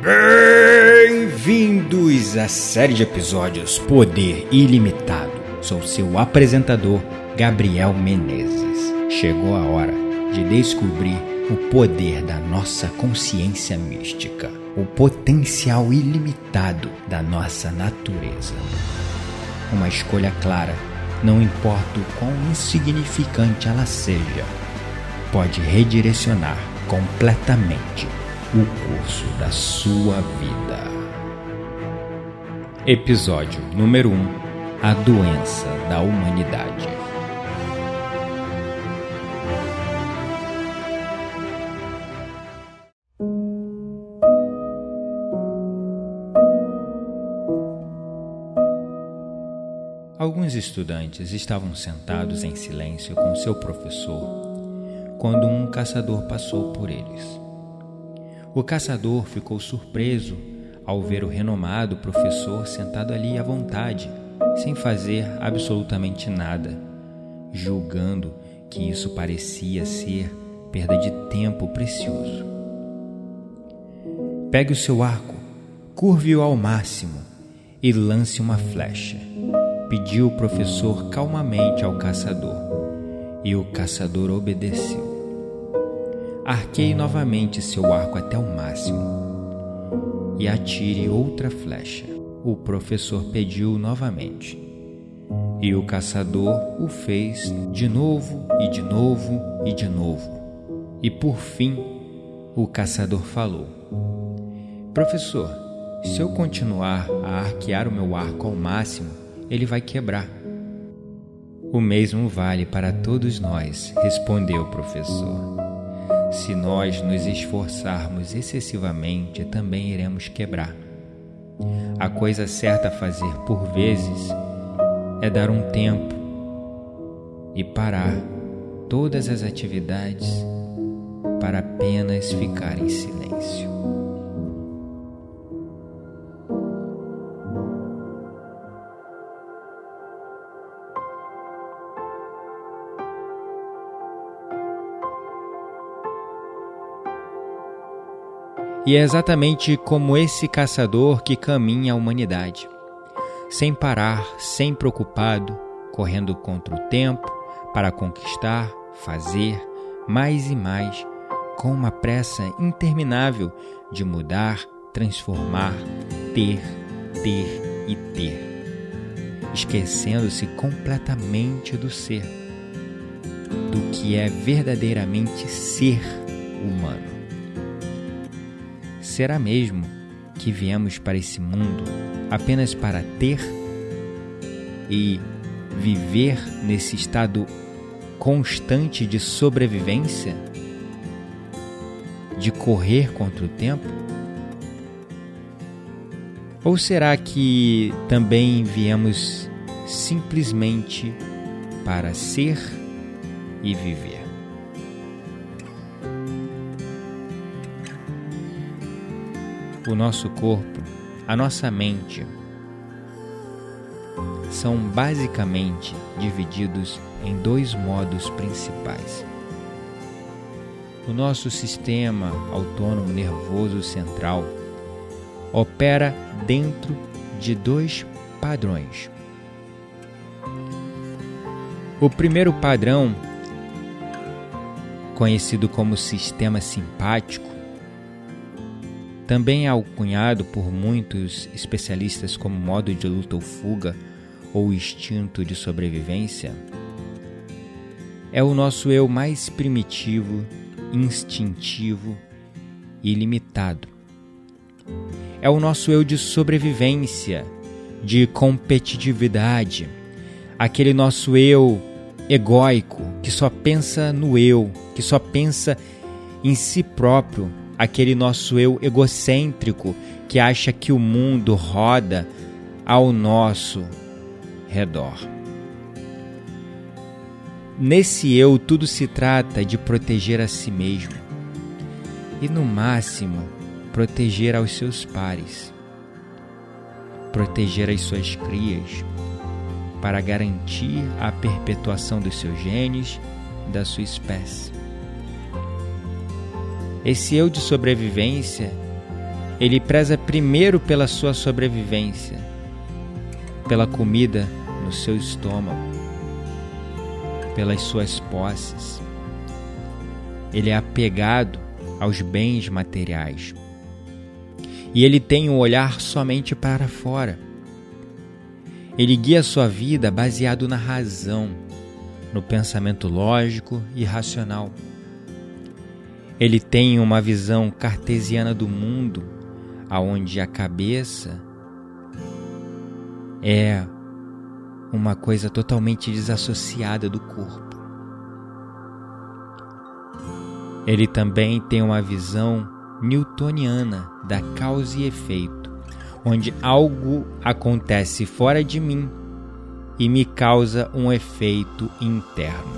Bem-vindos à série de episódios Poder Ilimitado. Sou seu apresentador, Gabriel Menezes. Chegou a hora de descobrir o poder da nossa consciência mística, o potencial ilimitado da nossa natureza. Uma escolha clara, não importa o quão insignificante ela seja, pode redirecionar completamente o curso da sua vida. Episódio número 1: A doença da humanidade. Alguns estudantes estavam sentados em silêncio com seu professor quando um caçador passou por eles. O caçador ficou surpreso ao ver o renomado professor sentado ali à vontade, sem fazer absolutamente nada, julgando que isso parecia ser perda de tempo precioso. Pegue o seu arco, curve-o ao máximo e lance uma flecha, pediu o professor calmamente ao caçador, e o caçador obedeceu. Arqueie novamente seu arco até o máximo e atire outra flecha, o professor pediu novamente. E o caçador o fez de novo e de novo e de novo. E por fim, o caçador falou: Professor, se eu continuar a arquear o meu arco ao máximo, ele vai quebrar. O mesmo vale para todos nós, respondeu o professor. Se nós nos esforçarmos excessivamente, também iremos quebrar. A coisa certa a fazer por vezes é dar um tempo e parar todas as atividades para apenas ficar em silêncio. E é exatamente como esse caçador que caminha a humanidade, sem parar, sem preocupado, correndo contra o tempo para conquistar, fazer mais e mais, com uma pressa interminável de mudar, transformar, ter e ter, esquecendo-se completamente do ser, do que é verdadeiramente ser humano. Será mesmo que viemos para esse mundo apenas para ter e viver nesse estado constante de sobrevivência? De correr contra o tempo? Ou será que também viemos simplesmente para ser e viver? O nosso corpo, a nossa mente, são basicamente divididos em dois modos principais. O nosso sistema autônomo nervoso central opera dentro de dois padrões. O primeiro padrão, conhecido como sistema simpático, também é alcunhado por muitos especialistas como modo de luta ou fuga ou instinto de sobrevivência, é o nosso eu mais primitivo, instintivo e limitado. É o nosso eu de sobrevivência, de competitividade, aquele nosso eu egóico que só pensa no eu, que só pensa em si próprio, aquele nosso eu egocêntrico que acha que o mundo roda ao nosso redor. Nesse eu, tudo se trata de proteger a si mesmo e, no máximo, proteger aos seus pares, proteger as suas crias, para garantir a perpetuação dos seus genes e da sua espécie. Esse eu de sobrevivência ele preza primeiro pela sua sobrevivência, pela comida no seu estômago, pelas suas posses. Ele é apegado aos bens materiais. E ele tem um olhar somente para fora. Ele guia sua vida baseado na razão, no pensamento lógico e racional. Ele tem uma visão cartesiana do mundo, aonde a cabeça é uma coisa totalmente desassociada do corpo. Ele também tem uma visão newtoniana da causa e efeito, onde algo acontece fora de mim e me causa um efeito interno.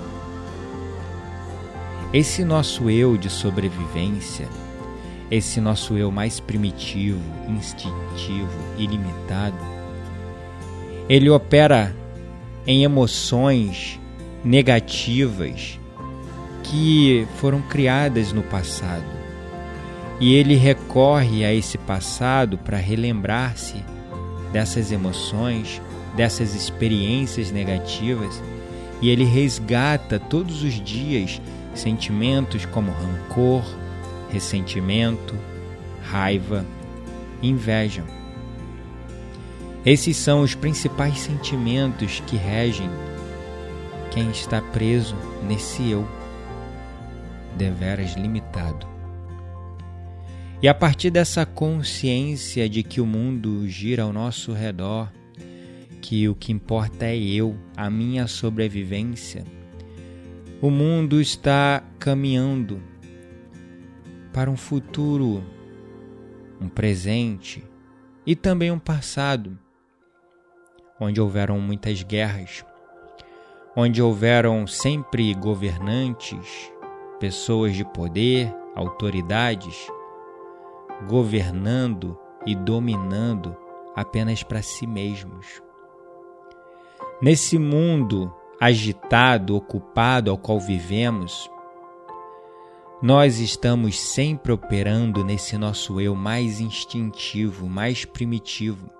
Esse nosso eu de sobrevivência, esse nosso eu mais primitivo, instintivo e limitado, ele opera em emoções negativas que foram criadas no passado. E ele recorre a esse passado para relembrar-se dessas emoções, dessas experiências negativas, e ele resgata todos os dias sentimentos como rancor, ressentimento, raiva, inveja. Esses são os principais sentimentos que regem quem está preso nesse eu deveras limitado. E a partir dessa consciência de que o mundo gira ao nosso redor, que o que importa é eu, a minha sobrevivência, o mundo está caminhando para um futuro, um presente e também um passado, onde houveram muitas guerras, onde houveram sempre governantes, pessoas de poder, autoridades, governando e dominando apenas para si mesmos. Nesse mundo agitado, ocupado ao qual vivemos, nós estamos sempre operando nesse nosso eu mais instintivo, mais primitivo.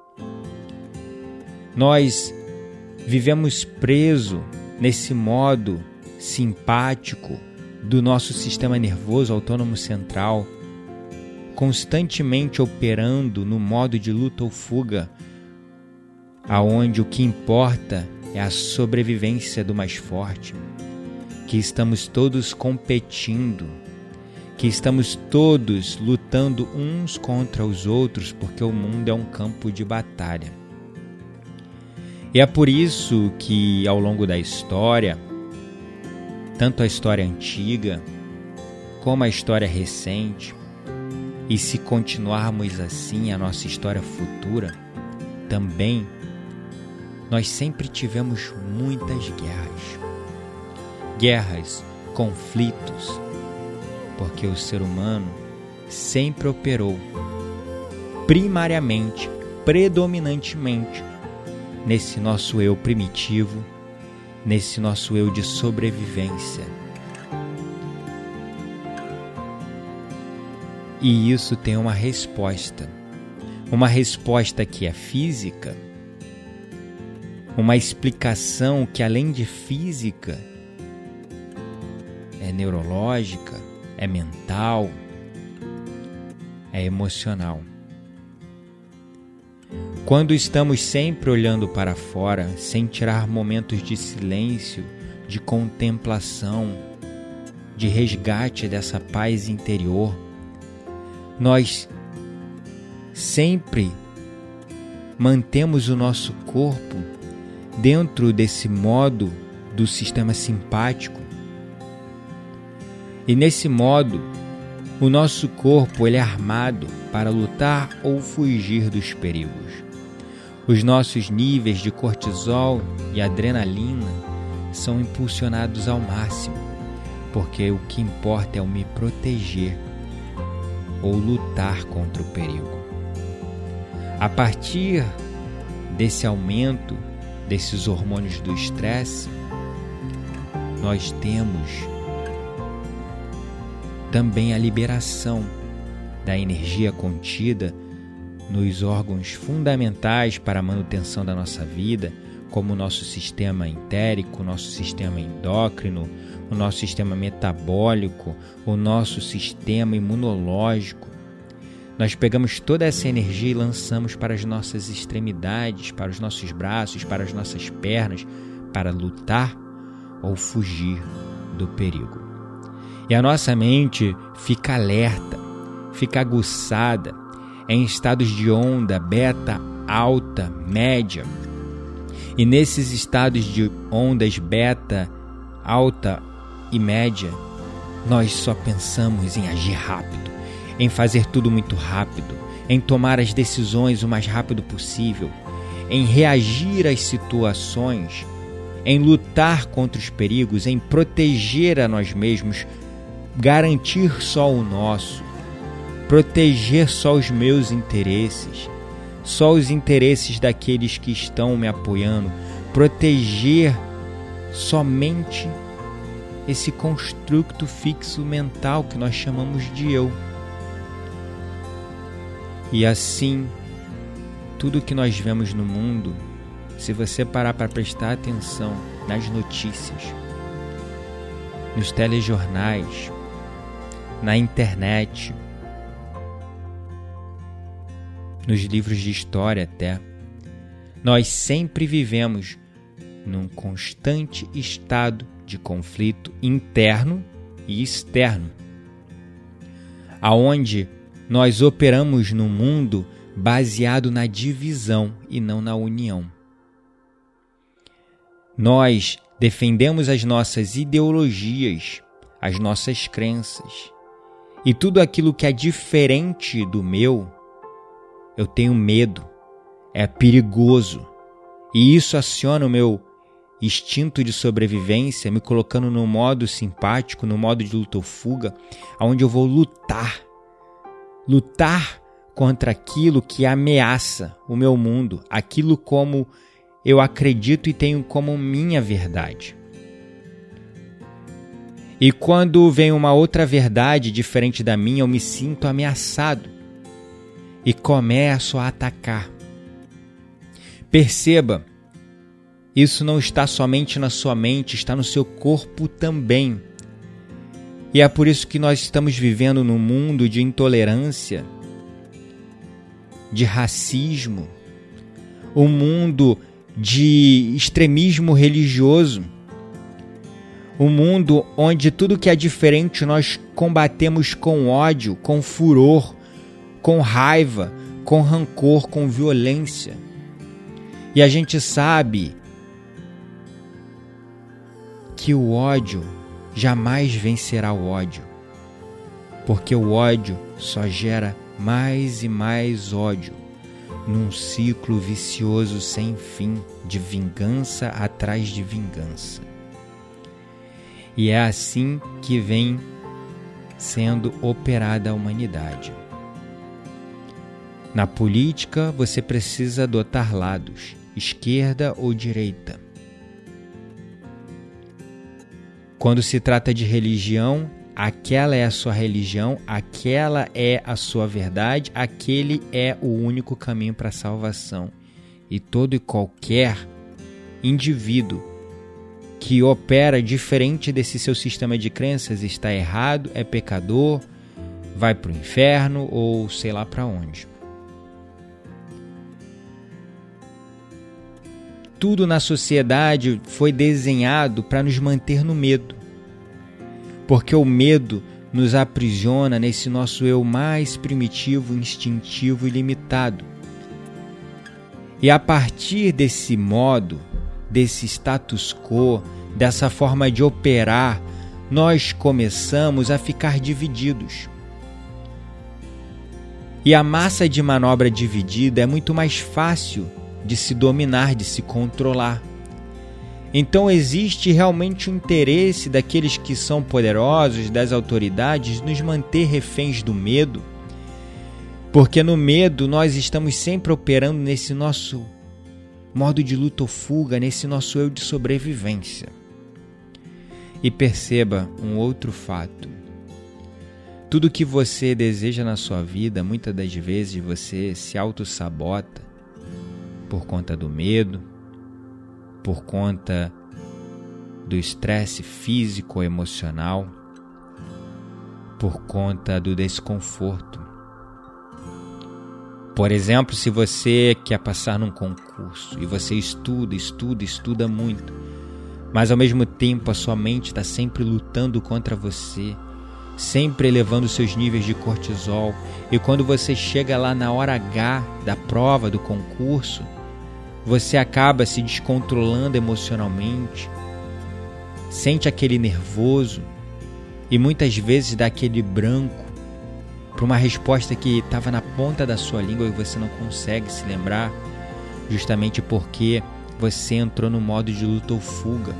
Nós vivemos preso nesse modo simpático do nosso sistema nervoso autônomo central, constantemente operando no modo de luta ou fuga, aonde o que importa é a sobrevivência do mais forte, que estamos todos competindo, que estamos todos lutando uns contra os outros, porque o mundo é um campo de batalha. E é por isso que, ao longo da história, tanto a história antiga como a história recente, e se continuarmos assim a nossa história futura, também nós sempre tivemos muitas guerras, conflitos, porque o ser humano sempre operou primariamente, predominantemente, nesse nosso eu primitivo, nesse nosso eu de sobrevivência. E isso tem uma resposta que é física, uma explicação que, além de física, é neurológica, é mental, é emocional. Quando estamos sempre olhando para fora, sem tirar momentos de silêncio, de contemplação, de resgate dessa paz interior, nós sempre mantemos o nosso corpo dentro desse modo do sistema simpático. E nesse modo, o nosso corpo ele é armado para lutar ou fugir dos perigos. Os nossos níveis de cortisol e adrenalina são impulsionados ao máximo, porque o que importa é o me proteger ou lutar contra o perigo. A partir desse aumento desses hormônios do estresse, nós temos também a liberação da energia contida nos órgãos fundamentais para a manutenção da nossa vida, como o nosso sistema entérico, o nosso sistema endócrino, o nosso sistema metabólico, o nosso sistema imunológico. Nós pegamos toda essa energia e lançamos para as nossas extremidades, para os nossos braços, para as nossas pernas, para lutar ou fugir do perigo. E a nossa mente fica alerta, fica aguçada, em estados de onda beta, alta, média. E nesses estados de ondas beta, alta e média, nós só pensamos em agir rápido, em fazer tudo muito rápido, em tomar as decisões o mais rápido possível, em reagir às situações, em lutar contra os perigos, em proteger a nós mesmos, garantir só o nosso, proteger só os meus interesses, só os interesses daqueles que estão me apoiando, proteger somente esse construto fixo mental que nós chamamos de eu. E assim, tudo que nós vemos no mundo, se você parar para prestar atenção nas notícias, nos telejornais, na internet, nos livros de história até, nós sempre vivemos num constante estado de conflito interno e externo, aonde nós operamos no mundo baseado na divisão e não na união. Nós defendemos as nossas ideologias, as nossas crenças, e tudo aquilo que é diferente do meu, eu tenho medo, é perigoso, e isso aciona o meu instinto de sobrevivência, me colocando no modo simpático, no modo de luta ou fuga, onde eu vou lutar contra aquilo que ameaça o meu mundo, aquilo como eu acredito e tenho como minha verdade. E quando vem uma outra verdade diferente da minha, eu me sinto ameaçado e começo a atacar. Perceba, isso não está somente na sua mente, está no seu corpo também. E é por isso que nós estamos vivendo num mundo de intolerância, de racismo, um mundo de extremismo religioso, um mundo onde tudo que é diferente nós combatemos com ódio, com furor, com raiva, com rancor, com violência. E a gente sabe que o ódio jamais vencerá o ódio, porque o ódio só gera mais e mais ódio, num ciclo vicioso sem fim de vingança atrás de vingança. E é assim que vem sendo operada a humanidade. Na política, você precisa adotar lados, esquerda ou direita. Quando se trata de religião, aquela é a sua religião, aquela é a sua verdade, aquele é o único caminho para a salvação. E todo e qualquer indivíduo que opera diferente desse seu sistema de crenças está errado, é pecador, vai para o inferno ou sei lá para onde. Tudo na sociedade foi desenhado para nos manter no medo, porque o medo nos aprisiona nesse nosso eu mais primitivo, instintivo e limitado. E a partir desse modo, desse status quo, dessa forma de operar, nós começamos a ficar divididos. E a massa de manobra dividida é muito mais fácil de se dominar, de se controlar. Então existe realmente o interesse daqueles que são poderosos, das autoridades, nos manter reféns do medo, porque no medo nós estamos sempre operando nesse nosso modo de luta ou fuga, nesse nosso eu de sobrevivência. E perceba um outro fato. Tudo que você deseja na sua vida, muitas das vezes você se auto-sabota por conta do medo, por conta do estresse físico ou emocional, por conta do desconforto. Por exemplo, se você quer passar num concurso e você estuda muito, mas ao mesmo tempo a sua mente está sempre lutando contra você, sempre elevando seus níveis de cortisol, e quando você chega lá na hora H da prova, do concurso, você acaba se descontrolando emocionalmente, sente aquele nervoso e muitas vezes dá aquele branco para uma resposta que estava na ponta da sua língua e você não consegue se lembrar, justamente porque você entrou no modo de luta ou fuga.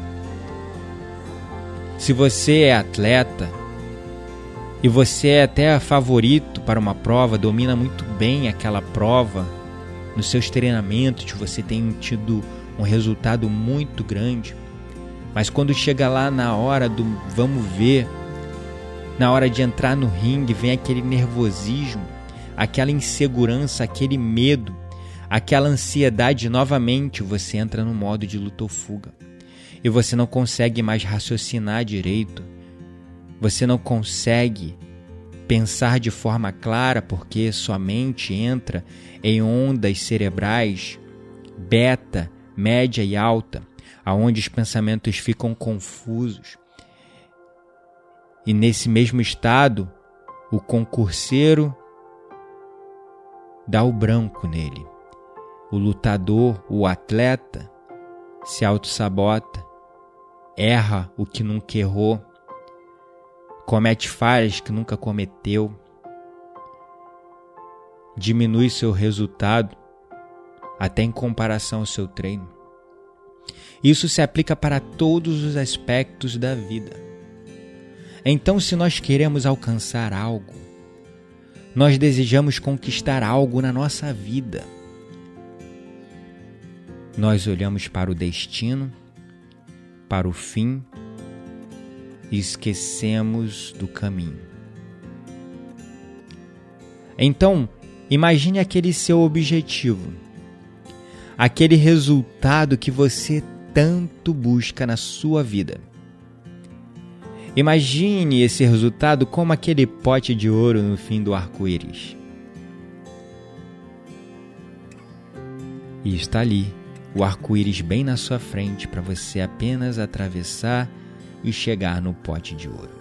Se você é atleta e você é até favorito para uma prova, domina muito bem aquela prova, nos seus treinamentos você tem tido um resultado muito grande, mas quando chega lá na hora do vamos ver, na hora de entrar no ringue, vem aquele nervosismo, aquela insegurança, aquele medo, aquela ansiedade, novamente você entra no modo de luta ou fuga. E você não consegue mais raciocinar direito, você não consegue pensar de forma clara porque sua mente entra em ondas cerebrais beta, média e alta, aonde os pensamentos ficam confusos. E nesse mesmo estado, o concurseiro dá o branco nele. O lutador, o atleta, se auto-sabota, erra o que nunca errou, comete falhas que nunca cometeu, diminui seu resultado até em comparação ao seu treino. Isso se aplica para todos os aspectos da vida. Então, se nós queremos alcançar algo, nós desejamos conquistar algo na nossa vida, nós olhamos para o destino, para o fim e esquecemos do caminho. Então, imagine aquele seu objetivo, aquele resultado que você tanto busca na sua vida. Imagine esse resultado como aquele pote de ouro no fim do arco-íris. E está ali, o arco-íris bem na sua frente para você apenas atravessar e chegar no pote de ouro.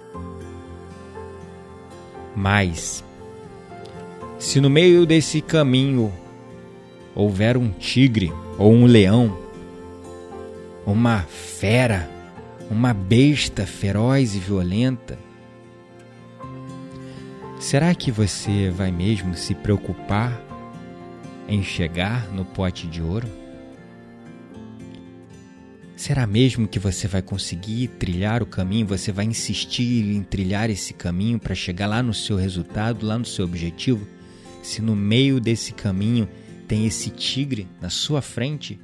Mas, se no meio desse caminho houver um tigre ou um leão, uma fera, uma besta feroz e violenta, será que você vai mesmo se preocupar em chegar no pote de ouro? Será mesmo que você vai conseguir trilhar o caminho? Você vai insistir em trilhar esse caminho para chegar lá no seu resultado, lá no seu objetivo? Se no meio desse caminho tem esse tigre na sua frente?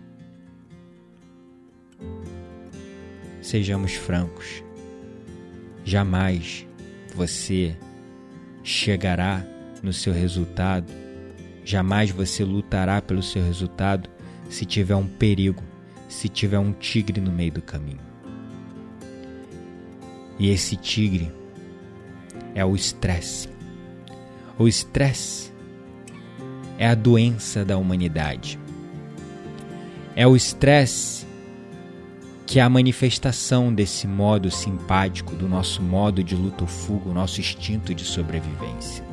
Sejamos francos, jamais você chegará no seu resultado, jamais você lutará pelo seu resultado se tiver um perigo, se tiver um tigre no meio do caminho. E esse tigre é o estresse. O estresse é a doença da humanidade. É o estresse que é a manifestação desse modo simpático, do nosso modo de luta ou fuga, o nosso instinto de sobrevivência.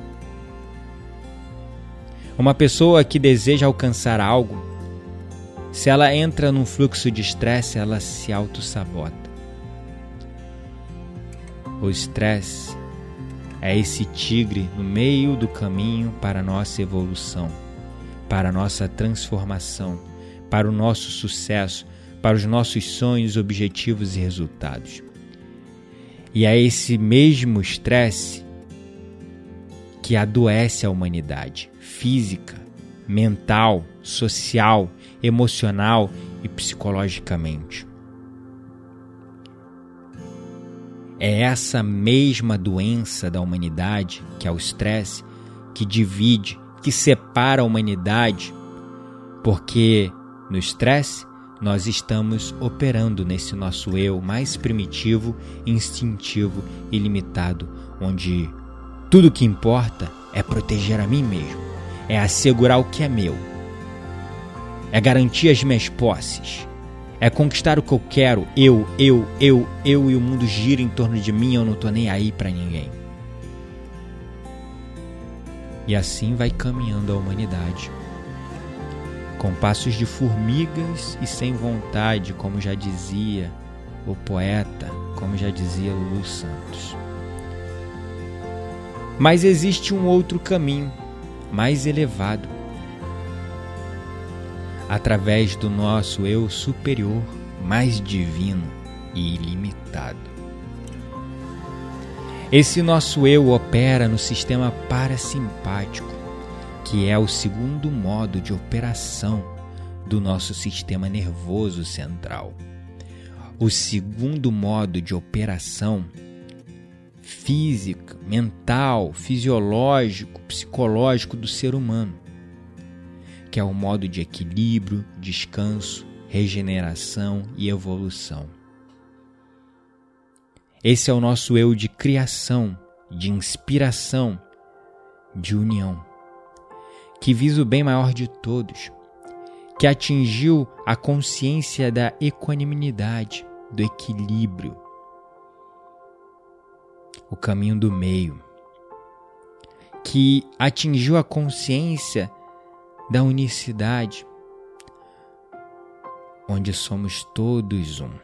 Uma pessoa que deseja alcançar algo, se ela entra num fluxo de estresse, ela se auto-sabota. O estresse é esse tigre no meio do caminho para a nossa evolução, para a nossa transformação, para o nosso sucesso, para os nossos sonhos, objetivos e resultados. E é esse mesmo estresse que adoece a humanidade, física, mental, social, emocional e psicologicamente. É essa mesma doença da humanidade, que é o estresse, que divide, que separa a humanidade, porque no estresse nós estamos operando nesse nosso eu mais primitivo, instintivo e limitado, onde tudo que importa é proteger a mim mesmo, é assegurar o que é meu, é garantir as minhas posses, é conquistar o que eu quero, eu e o mundo gira em torno de mim, eu não tô nem aí pra ninguém. E assim vai caminhando a humanidade, com passos de formigas e sem vontade, como já dizia o poeta, como já dizia Lulu Santos. Mas existe um outro caminho, mais elevado, através do nosso eu superior, mais divino e ilimitado. Esse nosso eu opera no sistema parasimpático, que é o segundo modo de operação do nosso sistema nervoso central. O segundo modo de operação física, mental, fisiológico, psicológico do ser humano, que é o modo de equilíbrio, descanso, regeneração e evolução. Esse é o nosso eu de criação, de inspiração, de união, que visa o bem maior de todos, que atingiu a consciência da equanimidade, do equilíbrio, o caminho do meio, que atingiu a consciência da unicidade, onde somos todos um.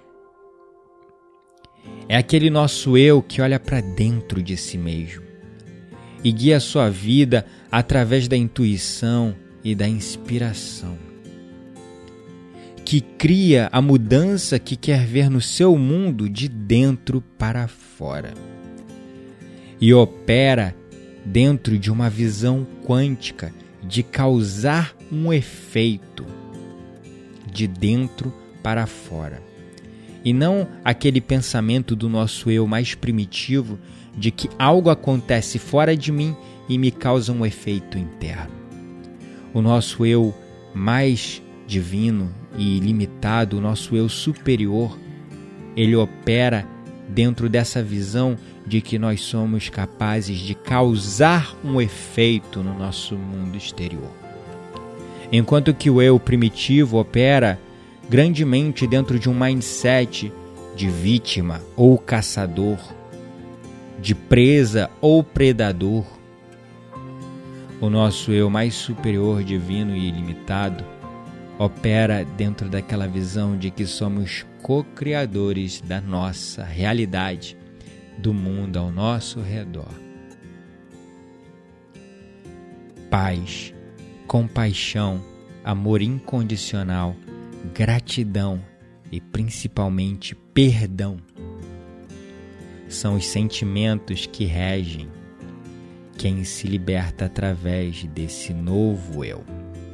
É aquele nosso eu que olha para dentro de si mesmo e guia a sua vida através da intuição e da inspiração, que cria a mudança que quer ver no seu mundo de dentro para fora e opera dentro de uma visão quântica de causar um efeito de dentro para fora, e não aquele pensamento do nosso eu mais primitivo de que algo acontece fora de mim e me causa um efeito interno. O nosso eu mais divino e ilimitado, o nosso eu superior, ele opera dentro dessa visão de que nós somos capazes de causar um efeito no nosso mundo exterior. Enquanto que o eu primitivo opera grandemente dentro de um mindset de vítima ou caçador, de presa ou predador, o nosso eu mais superior, divino e ilimitado opera dentro daquela visão de que somos co-criadores da nossa realidade, do mundo ao nosso redor. Paz, compaixão, amor incondicional, gratidão e principalmente perdão são os sentimentos que regem quem se liberta através desse novo eu.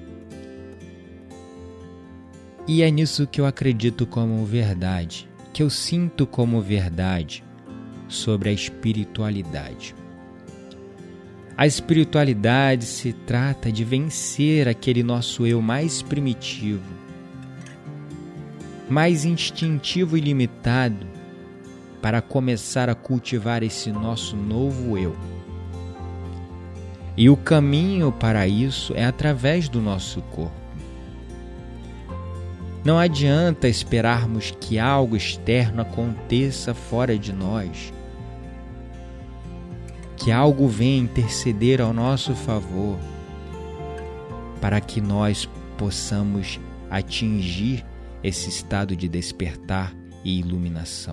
E é nisso que eu acredito como verdade, que eu sinto como verdade sobre a espiritualidade. A espiritualidade se trata de vencer aquele nosso eu mais primitivo, mais instintivo e limitado, para começar a cultivar esse nosso novo eu. E o caminho para isso é através do nosso corpo. Não adianta esperarmos que algo externo aconteça fora de nós, que algo venha interceder ao nosso favor, para que nós possamos atingir esse estado de despertar e iluminação.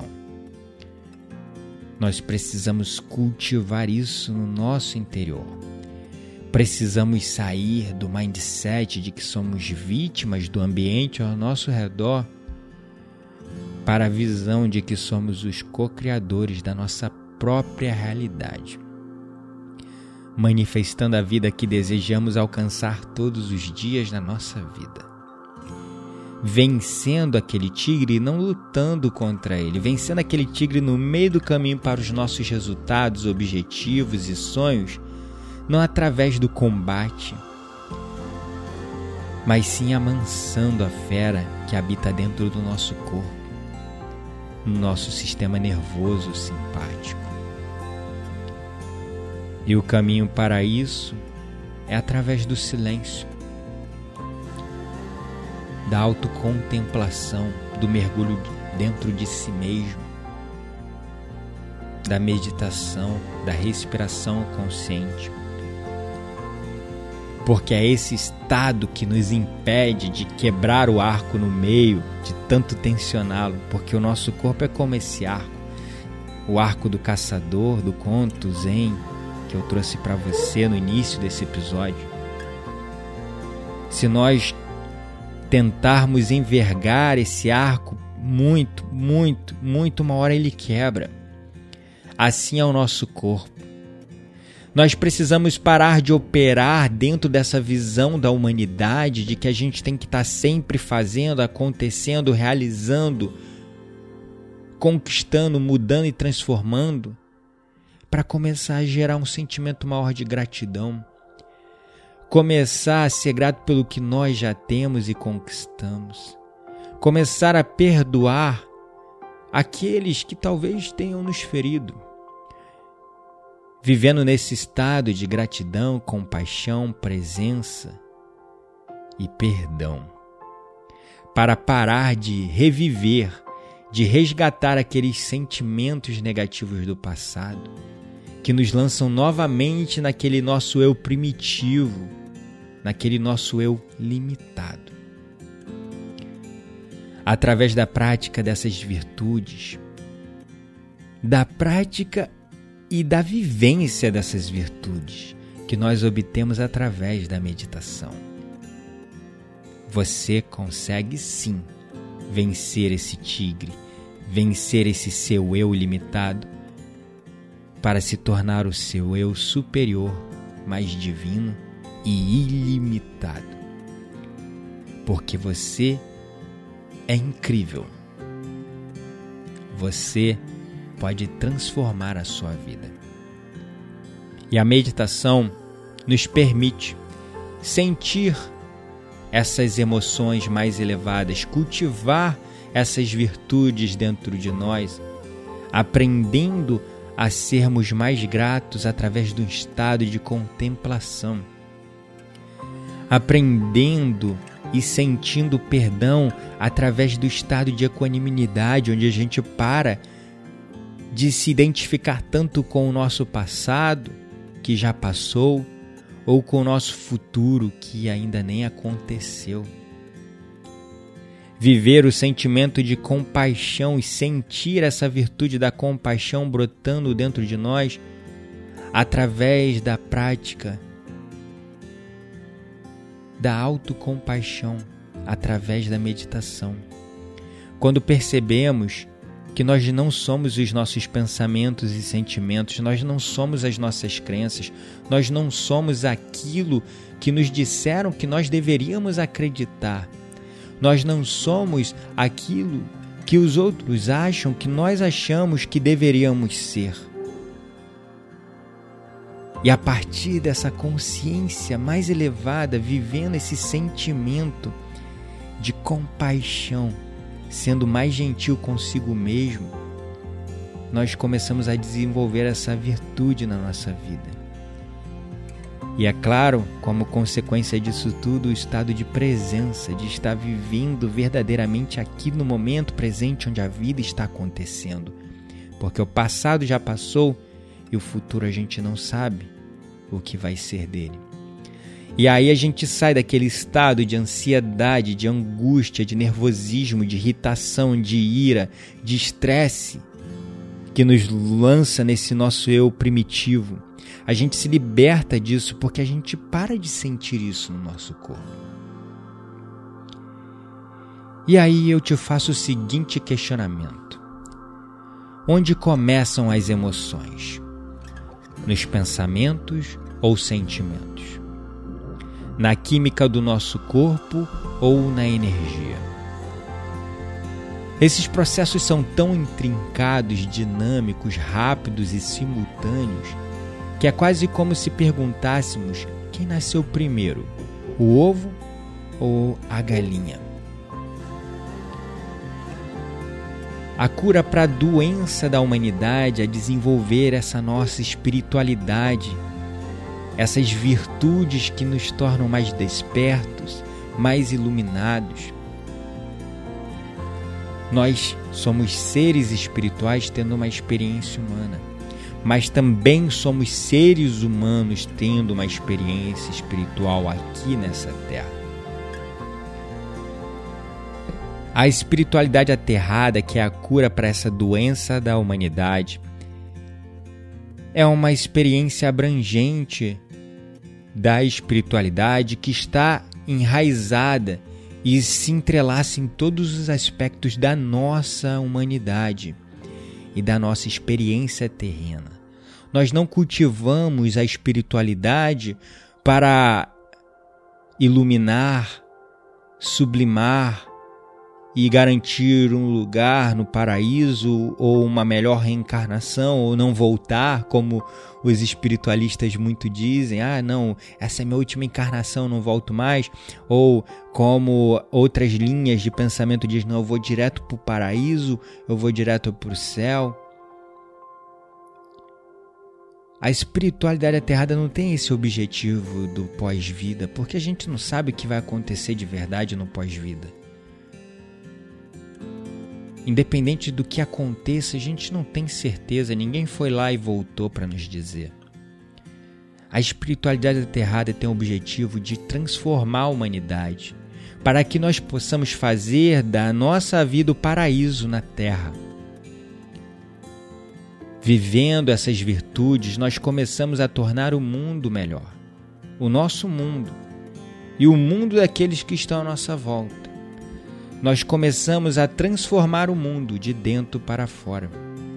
Nós precisamos cultivar isso no nosso interior. Precisamos sair do mindset de que somos vítimas do ambiente ao nosso redor para a visão de que somos os co-criadores da nossa própria realidade, manifestando a vida que desejamos alcançar todos os dias na nossa vida, vencendo aquele tigre e não lutando contra ele, vencendo aquele tigre no meio do caminho para os nossos resultados, objetivos e sonhos, não através do combate, mas sim amansando a fera que habita dentro do nosso corpo, no nosso sistema nervoso simpático. E o caminho para isso é através do silêncio, da autocontemplação, do mergulho dentro de si mesmo, da meditação, da respiração consciente. Porque é esse estado que nos impede de quebrar o arco no meio, de tanto tensioná-lo, porque o nosso corpo é como esse arco, o arco do caçador, do conto Zen, que eu trouxe para você no início desse episódio. Se nós tentarmos envergar esse arco muito, uma hora ele quebra. Assim é o nosso corpo. Nós precisamos parar de operar dentro dessa visão da humanidade de que a gente tem que estar sempre fazendo, acontecendo, realizando, conquistando, mudando e transformando, para começar a gerar um sentimento maior de gratidão, começar a ser grato pelo que nós já temos e conquistamos, começar a perdoar aqueles que talvez tenham nos ferido, vivendo nesse estado de gratidão, compaixão, presença e perdão, para parar de reviver, de resgatar aqueles sentimentos negativos do passado, que nos lançam novamente naquele nosso eu primitivo, naquele nosso eu limitado. Através da prática dessas virtudes, da prática e da vivência dessas virtudes, que nós obtemos através da meditação, você consegue sim vencer esse tigre, vencer esse seu eu limitado, para se tornar o seu eu superior, mais divino e ilimitado. Porque você é incrível. Você pode transformar a sua vida. E a meditação nos permite sentir essas emoções mais elevadas, cultivar essas virtudes dentro de nós, aprendendo a sermos mais gratos através do estado de contemplação, aprendendo e sentindo perdão através do estado de equanimidade, onde a gente para de se identificar tanto com o nosso passado, que já passou, ou com o nosso futuro, que ainda nem aconteceu. Viver o sentimento de compaixão e sentir essa virtude da compaixão brotando dentro de nós através da prática da autocompaixão, através da meditação. Quando percebemos que nós não somos os nossos pensamentos e sentimentos, nós não somos as nossas crenças, nós não somos aquilo que nos disseram que nós deveríamos acreditar. Nós não somos aquilo que os outros acham que nós achamos que deveríamos ser. E a partir dessa consciência mais elevada, vivendo esse sentimento de compaixão, sendo mais gentil consigo mesmo, nós começamos a desenvolver essa virtude na nossa vida. E é claro, como consequência disso tudo, o estado de presença, de estar vivendo verdadeiramente aqui no momento presente onde a vida está acontecendo. Porque o passado já passou e o futuro a gente não sabe o que vai ser dele. E aí a gente sai daquele estado de ansiedade, de angústia, de nervosismo, de irritação, de ira, de estresse, que nos lança nesse nosso eu primitivo. A gente se liberta disso porque a gente para de sentir isso no nosso corpo. E aí eu te faço o seguinte questionamento: onde começam as emoções? Nos pensamentos ou sentimentos? Na química do nosso corpo ou na energia? Esses processos são tão intrincados, dinâmicos, rápidos e simultâneos que é quase como se perguntássemos quem nasceu primeiro, o ovo ou a galinha. A cura para a doença da humanidade é desenvolver essa nossa espiritualidade, essas virtudes que nos tornam mais despertos, mais iluminados. Nós somos seres espirituais tendo uma experiência humana, mas também somos seres humanos tendo uma experiência espiritual aqui nessa terra. A espiritualidade aterrada, que é a cura para essa doença da humanidade, é uma experiência abrangente da espiritualidade que está enraizada e se entrelaça em todos os aspectos da nossa humanidade e da nossa experiência terrena. Nós não cultivamos a espiritualidade para iluminar, sublimar e garantir um lugar no paraíso ou uma melhor reencarnação ou não voltar, como os espiritualistas muito dizem, não, essa é minha última encarnação, não volto mais, ou como outras linhas de pensamento dizem, não, eu vou direto para o paraíso, eu vou direto para o céu. A espiritualidade aterrada não tem esse objetivo do pós-vida, porque a gente não sabe o que vai acontecer de verdade no pós-vida. Independente do que aconteça, a gente não tem certeza, ninguém foi lá e voltou para nos dizer. A espiritualidade aterrada tem o objetivo de transformar a humanidade, para que nós possamos fazer da nossa vida o paraíso na Terra. Vivendo essas virtudes, nós começamos a tornar o mundo melhor, o nosso mundo e o mundo daqueles que estão à nossa volta. Nós começamos a transformar o mundo de dentro para fora.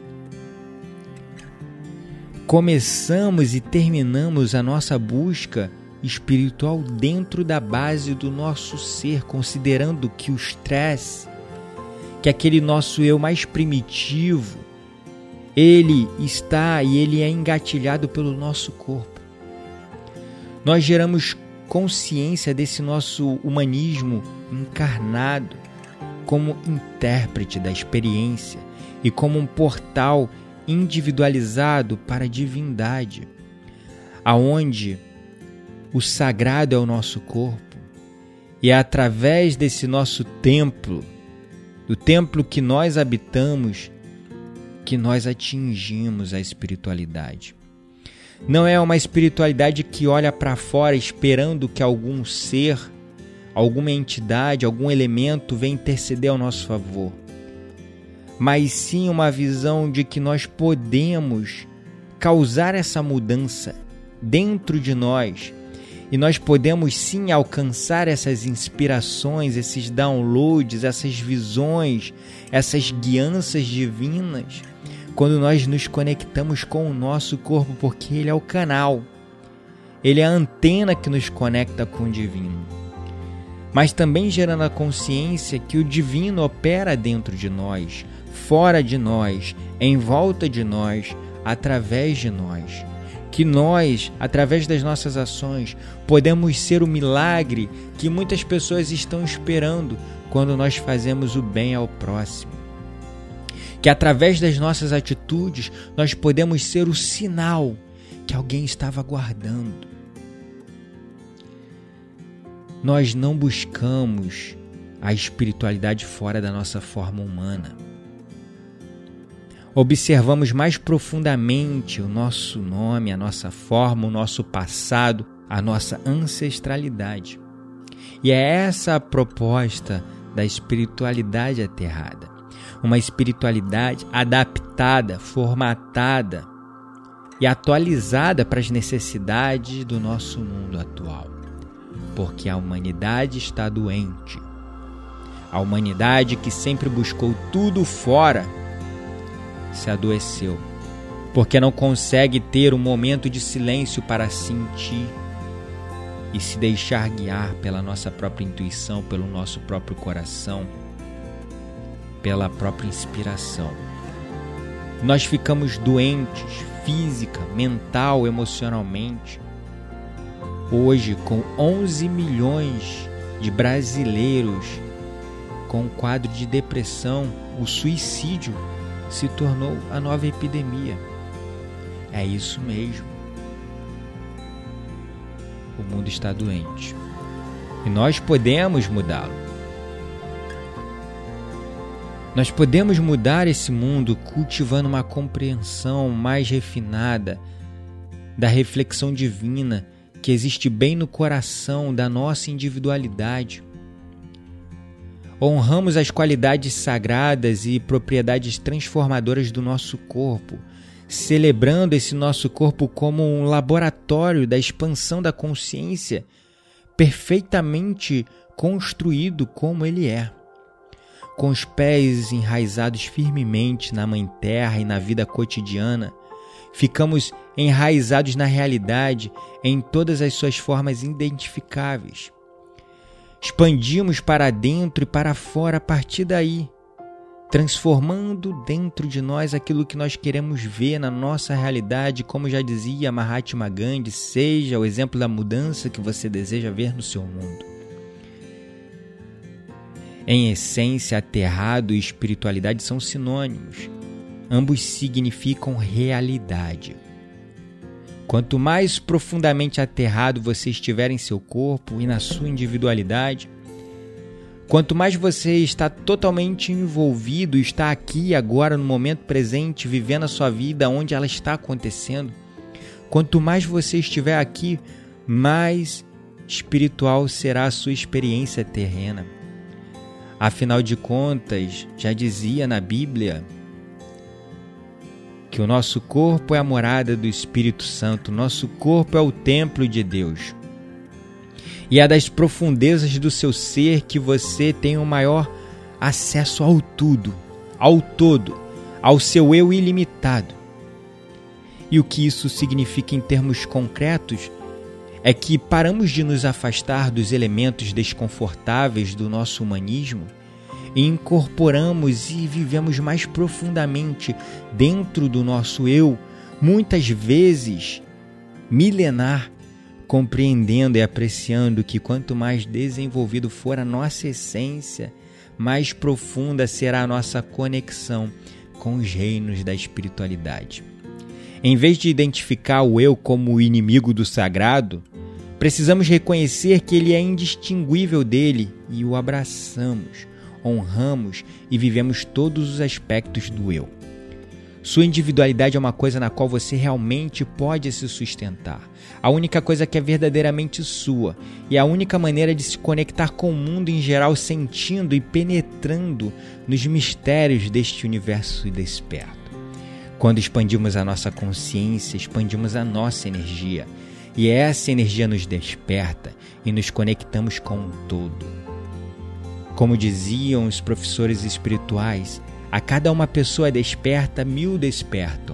Começamos e terminamos a nossa busca espiritual dentro da base do nosso ser, considerando que o estresse, que aquele nosso eu mais primitivo, ele está e ele é engatilhado pelo nosso corpo. Nós geramos consciência desse nosso humanismo encarnado como intérprete da experiência e como um portal individualizado para a divindade, aonde o sagrado é o nosso corpo e é através desse nosso templo, do templo que nós habitamos, que nós atingimos a espiritualidade. Não é uma espiritualidade que olha para fora esperando que algum ser, alguma entidade, algum elemento venha interceder ao nosso favor, mas sim uma visão de que nós podemos causar essa mudança dentro de nós e nós podemos sim alcançar essas inspirações, esses downloads, essas visões, essas guianças divinas quando nós nos conectamos com o nosso corpo, porque ele é o canal, ele é a antena que nos conecta com o divino, mas também gerando a consciência que o divino opera dentro de nós, fora de nós, em volta de nós, através de nós, que nós, através das nossas ações, podemos ser o milagre que muitas pessoas estão esperando quando nós fazemos o bem ao próximo. Que através das nossas atitudes nós podemos ser o sinal que alguém estava aguardando. Nós não buscamos a espiritualidade fora da nossa forma humana. Observamos mais profundamente o nosso nome, a nossa forma, o nosso passado, a nossa ancestralidade. E é essa a proposta da espiritualidade aterrada. Uma espiritualidade adaptada, formatada e atualizada para as necessidades do nosso mundo atual. Porque a humanidade está doente. A humanidade que sempre buscou tudo fora se adoeceu, porque não consegue ter um momento de silêncio para sentir e se deixar guiar pela nossa própria intuição, pelo nosso próprio coração. pela própria inspiração. Nós ficamos doentes física, mental, emocionalmente. Hoje, com 11 milhões de brasileiros com quadro de depressão, o suicídio se tornou a nova epidemia. É isso mesmo. O mundo está doente. E nós podemos mudá-lo. Nós podemos mudar esse mundo cultivando uma compreensão mais refinada da reflexão divina que existe bem no coração da nossa individualidade. Honramos as qualidades sagradas e propriedades transformadoras do nosso corpo, celebrando esse nosso corpo como um laboratório da expansão da consciência, perfeitamente construído como ele é. Com os pés enraizados firmemente na Mãe Terra e na vida cotidiana, ficamos enraizados na realidade em todas as suas formas identificáveis. Expandimos para dentro e para fora a partir daí, transformando dentro de nós aquilo que nós queremos ver na nossa realidade, como já dizia Mahatma Gandhi, seja o exemplo da mudança que você deseja ver no seu mundo. Em essência, aterrado e espiritualidade são sinônimos. Ambos significam realidade. Quanto mais profundamente aterrado você estiver em seu corpo e na sua individualidade, quanto mais você está totalmente envolvido, está aqui e agora no momento presente, vivendo a sua vida onde ela está acontecendo, quanto mais você estiver aqui, mais espiritual será a sua experiência terrena. Afinal de contas, já dizia na Bíblia que o nosso corpo é a morada do Espírito Santo, nosso corpo é o templo de Deus. E é das profundezas do seu ser que você tem o maior acesso ao tudo, ao todo, ao seu eu ilimitado. E o que isso significa em termos concretos é que paramos de nos afastar dos elementos desconfortáveis do nosso humanismo e incorporamos e vivemos mais profundamente dentro do nosso eu, muitas vezes milenar, compreendendo e apreciando que quanto mais desenvolvido for a nossa essência, mais profunda será a nossa conexão com os reinos da espiritualidade. Em vez de identificar o eu como o inimigo do sagrado, precisamos reconhecer que ele é indistinguível dele e o abraçamos, honramos e vivemos todos os aspectos do eu. Sua individualidade é uma coisa na qual você realmente pode se sustentar. A única coisa que é verdadeiramente sua e a única maneira de se conectar com o mundo em geral, sentindo e penetrando nos mistérios deste universo desperto. Quando expandimos a nossa consciência, expandimos a nossa energia. E essa energia nos desperta e nos conectamos com o todo. Como diziam os professores espirituais, a cada uma pessoa desperta, 1000 despertam.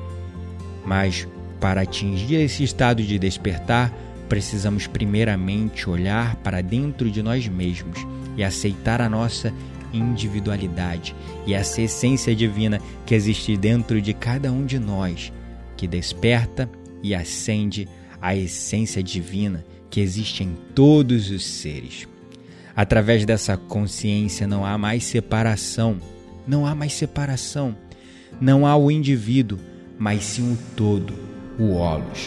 Mas, para atingir esse estado de despertar, precisamos primeiramente olhar para dentro de nós mesmos e aceitar a nossa individualidade e essa essência divina que existe dentro de cada um de nós, que desperta e acende a essência divina que existe em todos os seres. Através dessa consciência não há mais separação, não há o indivíduo, mas sim o todo, o holos.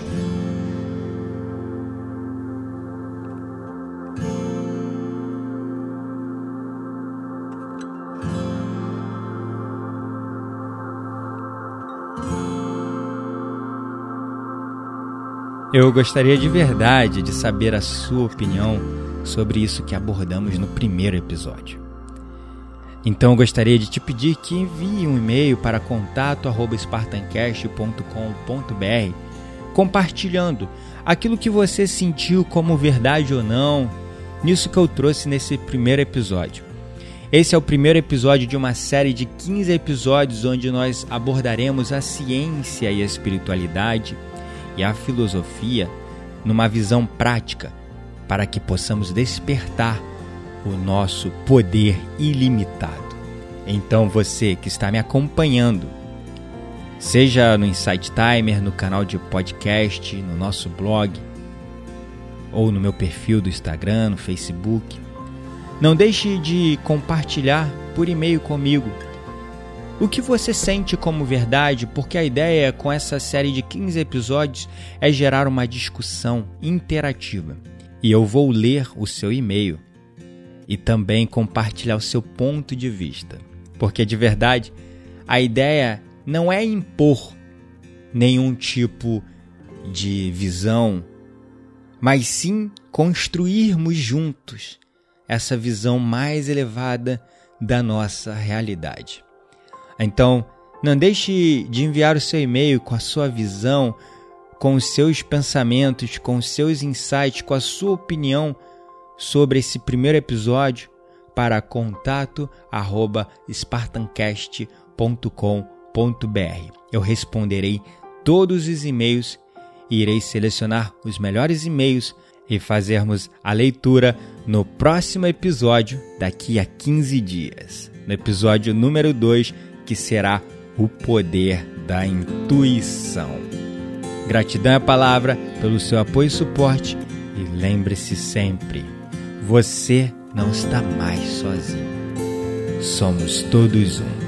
Eu gostaria de verdade de saber a sua opinião sobre isso que abordamos no primeiro episódio. Então eu gostaria de te pedir que envie um e-mail para contato@spartancast.com.br compartilhando aquilo que você sentiu como verdade ou não nisso que eu trouxe nesse primeiro episódio. Esse é o primeiro episódio de uma série de 15 episódios onde nós abordaremos a ciência e a espiritualidade e a filosofia numa visão prática para que possamos despertar o nosso poder ilimitado. Então você que está me acompanhando, seja no Insight Timer, no canal de podcast, no nosso blog, ou no meu perfil do Instagram, no Facebook, não deixe de compartilhar por e-mail comigo o que você sente como verdade, porque a ideia com essa série de 15 episódios é gerar uma discussão interativa. E eu vou ler o seu e-mail e também compartilhar o seu ponto de vista. Porque, de verdade, a ideia não é impor nenhum tipo de visão, mas sim construirmos juntos essa visão mais elevada da nossa realidade. Então, não deixe de enviar o seu e-mail com a sua visão, com os seus pensamentos, com os seus insights, com a sua opinião sobre esse primeiro episódio para contato@spartancast.com.br. Eu responderei todos os e-mails e irei selecionar os melhores e-mails e fazermos a leitura no próximo episódio daqui a 15 dias. No episódio número 2, que será o poder da intuição. Gratidão à palavra pelo seu apoio e suporte e lembre-se sempre, você não está mais sozinho. Somos todos um.